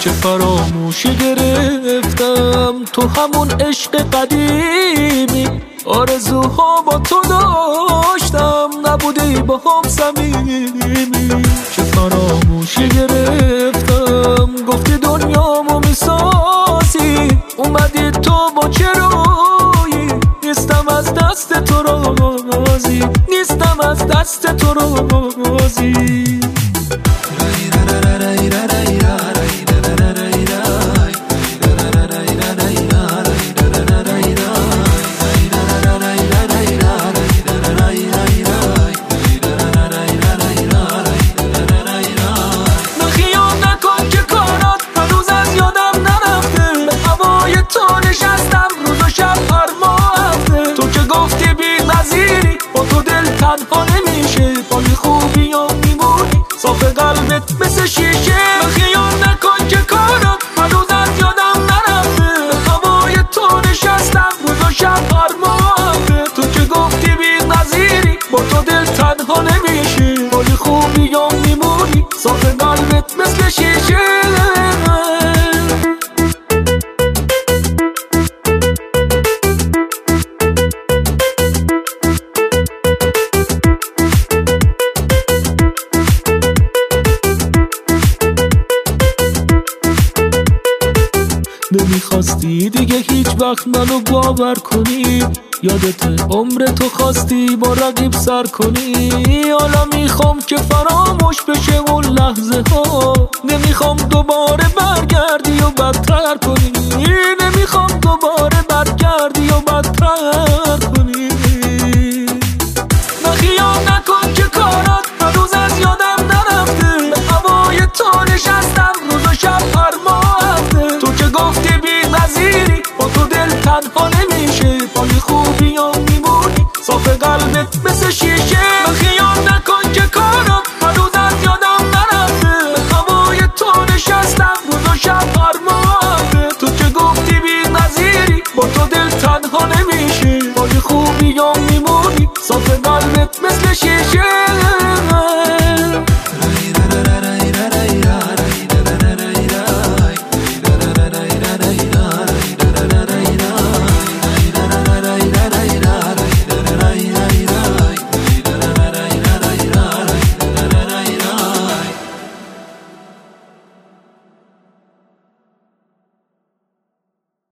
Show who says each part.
Speaker 1: که فراموشی گرفتم، تو همون عشق قدیمی، آرزوها با تو داشتم، نبودی با هم صمیمی. که فراموشی گرفتم، گفتی دنیامو میسازی، اومدی تو با چه رویی، نیستم از دست تو راضی، نیستم از دست تو راضی. تنها نمیشه، با یه خوبی ها میمونی، صاف قلبت مثل شیشه. خیال نکن که کارم هنوز از یادم نرفته، هوای تو نشستم روز و شب هر موقع. تو که گفتی بی نظیری، با تو دل تنها نمیشه، با یه خوبی ها میمونی، صاف قلبت مثل شیشه. نمیخواستی دیگه هیچ وقت منو باور کنی، یادت عمر تو خواستی با رقیب سر کنی. حالا میخوام که فراموش بشه اون لحظه ها، نمیخوام دوباره برگردی و بدتر کنی، نمیخوام دوباره برگردی و بدتر کنی. خیال نکن که کارات هنوز از یادم نرفته، به هوای تو نشستم روز و شب هر موقع. تو که گفتی بی نظیری، با تو دل تنها نمیشه، با یه خوبی ها میمونی، صاف قلبت مثل شیشه. خیال نکن که کارات هنوز از یادم نرفته، به هوای تو نشستم روز و شب هر موقع. تو که گفتی بی نظیری، با تو دل تنها نمیشه، با یه خوبی ها میمونی، صاف قلبت مثل شیشه.